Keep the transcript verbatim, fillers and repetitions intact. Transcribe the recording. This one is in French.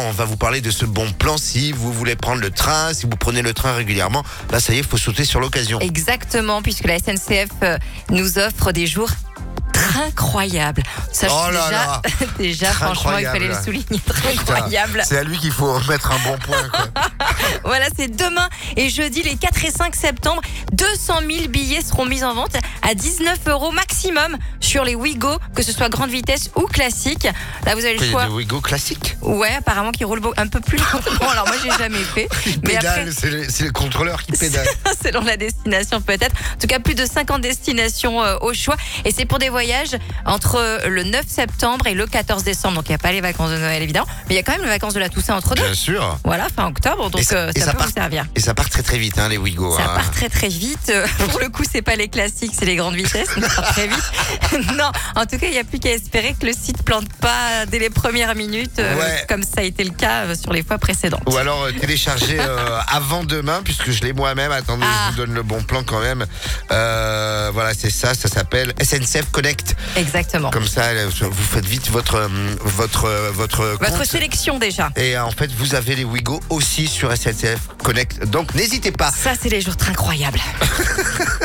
on va vous parler de ce bon plan. Si vous voulez prendre le train, si vous prenez le train régulièrement, là, ça y est, il faut sauter sur l'occasion. Exactement, puisque la S N C F euh, nous offre des jours incroyables. Ça, Oh là déjà, là. déjà Très franchement, il incroyable. fallait le souligner. Très Putain, incroyable. C'est à lui qu'il faut mettre un bon point, quoi. Voilà, c'est demain et jeudi, les quatre et cinq septembre. deux cent mille billets seront mis en vente à dix-neuf euros maximum sur les Ouigo, que ce soit grande vitesse ou classique. Là, vous avez le Il y a choix. des Ouigo classiques. Ouais, apparemment qui roule beau- un peu plus lentement. Alors moi, j'ai jamais fait. Il Mais pédale, après, c'est le, c'est le contrôleur qui pédale. selon la destination peut-être. En tout cas, plus de cinquante destinations euh, au choix. Et c'est pour des voyages entre le neuf septembre et le quatorze décembre. Donc il n'y a pas les vacances de Noël évidemment, mais il y a quand même les vacances de la Toussaint entre deux. Bien sûr. Voilà, fin octobre. Donc Et ça- euh, et ça, ça peut part- vous servir. Et ça part très très vite, hein, les Ouigo. Ça hein. part très très vite. Euh, Pour le coup, c'est pas les classiques, c'est les grandes vitesses. Ça part très vite. Non, en tout cas, il n'y a plus qu'à espérer que le site plante pas dès les premières minutes, euh, Ouais. comme ça a été le cas euh, sur les fois précédentes. Ou alors euh, télécharger euh, avant demain, puisque je l'ai moi-même. Attendez, Ah. je vous donne le bon plan quand même. Euh, voilà, c'est ça, ça s'appelle S N C F Connect. Exactement. Comme ça, euh, vous faites vite votre euh, votre euh, votre Votre compte. sélection déjà. Et euh, en fait, vous avez les Ouigo aussi sur S N C F Connect. Donc n'hésitez pas. Ça, c'est les jours très incroyables.